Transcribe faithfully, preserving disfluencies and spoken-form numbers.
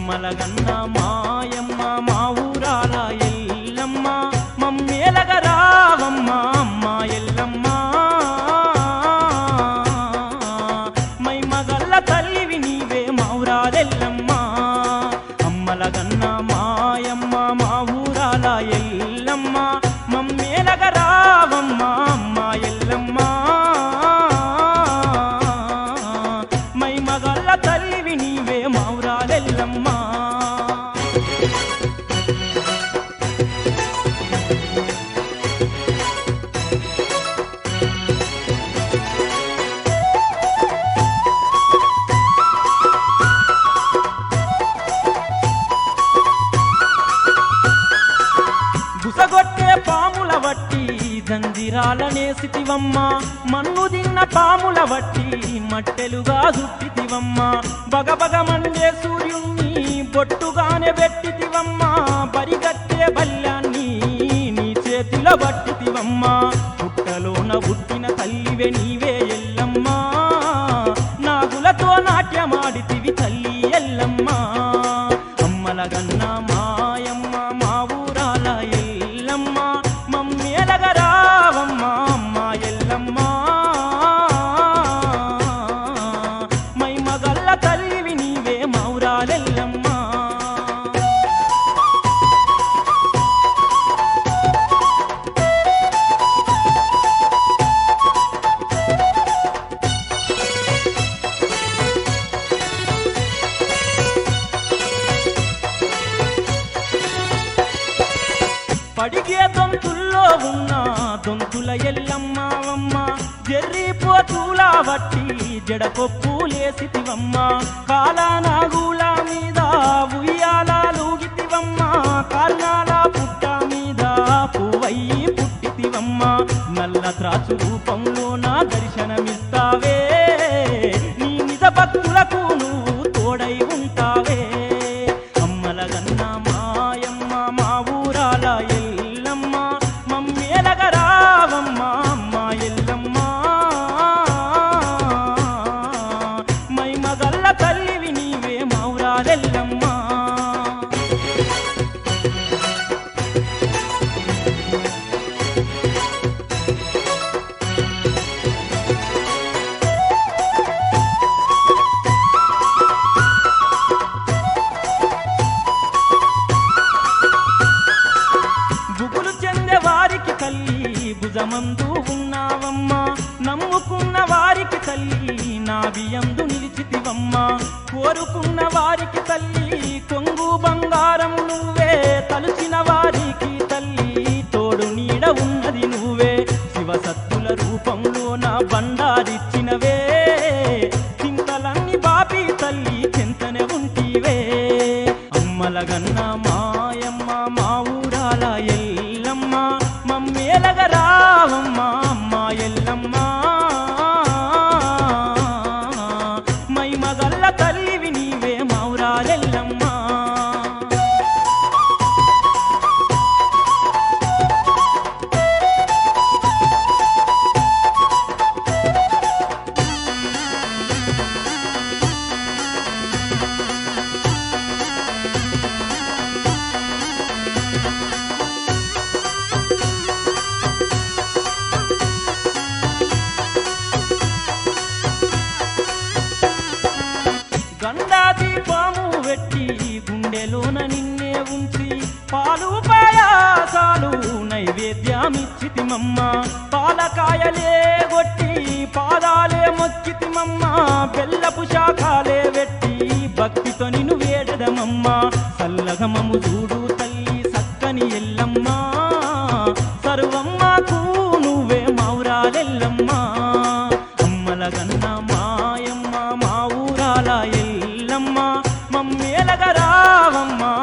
అమ్మలగన్న మాయమ్మ మా ఊరాల ఎల్లమ్మ మమ్మేలగ రావమ్మ అమ్మ ఎల్లమ్మ మై మగల్ల తల్లివి నీవే మా ఊరాలెల్లమ్మ అమ్మలగన్న మాయమ్మ మా ఊరాల ఎల్లమ్మ మమ్మేలగ రావమ్మ అమ్మ ఎల్లమ్మ మై మగల్ల తల్లివి నీవే మా ఊరాలెల్లమ్మ బుసగొట్టే పాముల వట్టి జంజిరాలనేసితివమ్మ మన్ను దిన్న పాముల వట్టి మట్టెలుగా చుట్టితివమ్మ బగబగ మండే సూర్యుణ్ణి బొట్టుగానే పెట్టితివమ్మ బరిగట్టే బల్యాన్ని నీ చేతిలో పట్టితివమ్మ పుట్టలోన పుట్టిన తల్లివే నీవే ఎల్లమ్మ నాగులతో నాట్యమాడితివి తల్లి ఎల్లమ్మ అమ్మలగన్న మాయమ్మ మా ఊరాల ఎల్లమ్మ మమ్మేలగ రావమ్మ అమ్మ ఎల్లమ్మ మై మగల్ల తల్లివి నీవే మా ఊరాలెల్లమ్మ పడిగే దొంతుల్లో ఉన్న దొంతుల ఎల్లమ్మవమ్మ జర్రిపోతులా వట్టి జడకొప్పులేసితివమ్మ కాలానాగుల మీద ఉయ్యాలూగితివమ్మ కారణాల పుట్ట మీద పువ్వయ్యి పుట్టితివమ్మ నల్ల త్రాసు రూపంలో నా దర్శనమిస్తావే నీ నిజ భక్తులకు నువ్వు తోడై ఉంటావే అమ్మలగన్న మాయమ్మ మా ఊరాల ఎల్లమ్మ మమ్మేలగ రావమ్మ అమ్మ ఎల్లమ్మ మై మగల్ల తల్లివి నీవే మా ఊరాలెల్లమ్మ బుగులు చెందే వారికి తల్లి భుజమందు ఉన్నావమ్మ నమ్ముకున్న వారికి తల్లి నా బియందు నిలిచితివమ్మ కోరుకున్న వారికి తల్లి కొంగు బంగారం నువ్వే తలుచిన వారికి తల్లి తోడు నీడ ఉన్నది నువ్వే శివసత్తుల రూపంలో నా బండారిచ్చినవే చింతలన్నీ బాపి తల్లి చింతనే ఉంటివే అమ్మలగన్న మాయమ్మ మా ఊరాల ఎల్లమ్మ మమ్మేలగ రావమ్మ అమ్మ ఎల్లమ్మ మై మగల్ల తల్లివి నీవే మా ఊరాలెల్లమ్మ గండాది పాము వెట్టి గుండెలోన నిన్నే ఉంచి పాలు పాయాసాలు నైవేద్యమిచ్చితిమమ్మ పాలకాయలే గొట్టి పాదాలే మొక్కితిమమ్మ బెల్లపు శాఖాలే వెట్టి భక్తితో నిన్ను వేడదమమ్మ సల్లగమము చూడు తల్లి సక్కని ఎల్లమ్మ సర్వమ్మకు నువ్వే మా ఊరాలెల్లమ్మ అమ్మలగన్న మాయమ్మ మా ఊరాల ఎల్లమ్మ మమ్మేలగ రావమ్మ